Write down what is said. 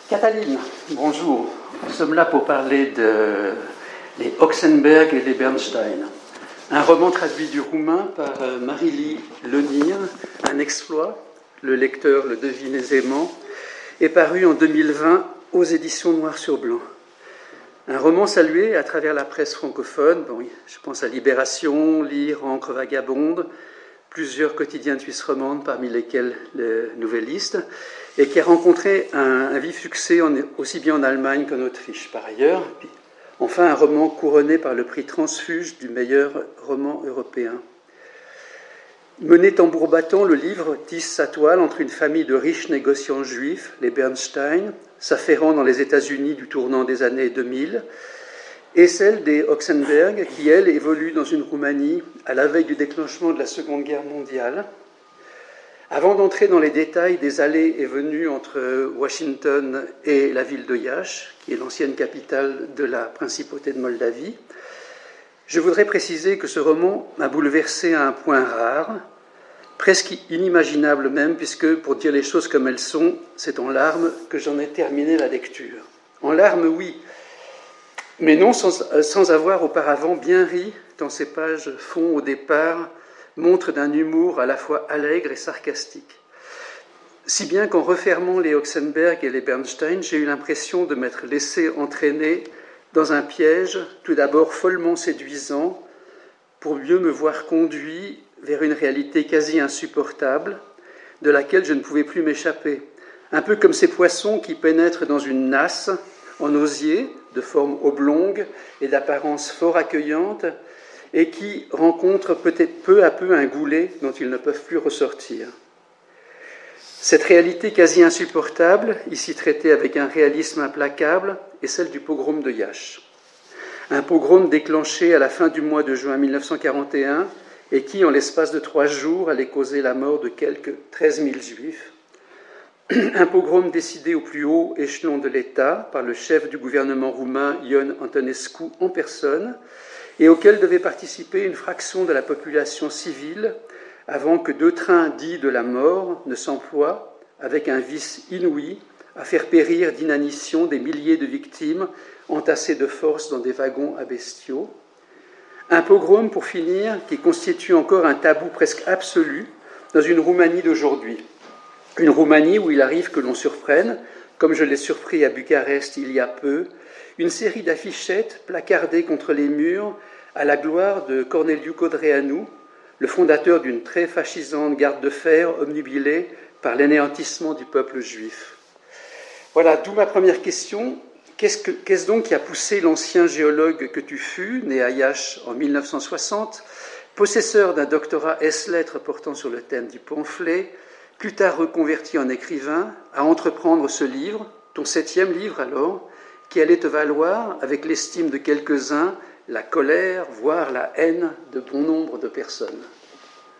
Cataline, bonjour. Nous sommes là pour parler de les Oxenberg et les Bernstein. Un roman traduit du roumain par Marie-Lie Lenir, un exploit, le lecteur le devine aisément, est paru en 2020 aux éditions Noir sur Blanc. Un roman salué à travers la presse francophone, je pense à Libération, Lire, Encre Vagabonde, plusieurs quotidiens de Suisse romande, parmi lesquels le Nouvelliste, et qui a rencontré un vif succès aussi bien en Allemagne qu'en Autriche par ailleurs. Puis, enfin, un roman couronné par le prix Transfuge du meilleur roman européen. Mené tambour battant, le livre tisse sa toile entre une famille de riches négociants juifs, les Bernstein, s'affairant dans les États-Unis du tournant des années 2000, et celle des Oxenberg, qui, elle, évolue dans une Roumanie à la veille du déclenchement de la Seconde Guerre mondiale. Avant d'entrer dans les détails des allées et venues entre Washington et la ville de Iași, qui est l'ancienne capitale de la principauté de Moldavie, je voudrais préciser que ce roman m'a bouleversé à un point rare, presque inimaginable même, puisque, pour dire les choses comme elles sont, c'est en larmes que j'en ai terminé la lecture. En larmes, oui, mais non sans avoir auparavant bien ri, tant ces pages font au départ montre d'un humour à la fois allègre et sarcastique. Si bien qu'en refermant les Oxenberg et les Bernstein, j'ai eu l'impression de m'être laissé entraîner dans un piège, tout d'abord follement séduisant, pour mieux me voir conduit vers une réalité quasi insupportable, de laquelle je ne pouvais plus m'échapper. Un peu comme ces poissons qui pénètrent dans une nasse en osier, de forme oblongue et d'apparence fort accueillante, et qui rencontrent peut-être peu à peu un goulet dont ils ne peuvent plus ressortir. Cette réalité quasi insupportable, ici traitée avec un réalisme implacable, est celle du pogrom de Iași. Un pogrom déclenché à la fin du mois de juin 1941 et qui, en l'espace de 3 jours, allait causer la mort de quelques 13 000 juifs. Un pogrom décidé au plus haut échelon de l'État par le chef du gouvernement roumain, Ion Antonescu, en personne, et auquel devait participer une fraction de la population civile avant que 2 trains dits de la mort ne s'emploient, avec un vice inouï, à faire périr d'inanition des milliers de victimes entassées de force dans des wagons à bestiaux. Un pogrom, pour finir, qui constitue encore un tabou presque absolu dans une Roumanie d'aujourd'hui. Une Roumanie où il arrive que l'on surprenne, comme je l'ai surpris à Bucarest il y a peu, une série d'affichettes placardées contre les murs à la gloire de Corneliu Codreanu, le fondateur d'une très fascisante garde de fer obnubilée par l'anéantissement du peuple juif. Voilà, d'où ma première question. Qu'est-ce donc qui a poussé l'ancien géologue que tu fus, né à Iași en 1960, possesseur d'un doctorat ès-lettres portant sur le thème du pamphlet, plus tard reconverti en écrivain, à entreprendre ce livre, ton 7e livre alors, qui allait te valoir, avec l'estime de quelques-uns, la colère, voire la haine de bon nombre de personnes.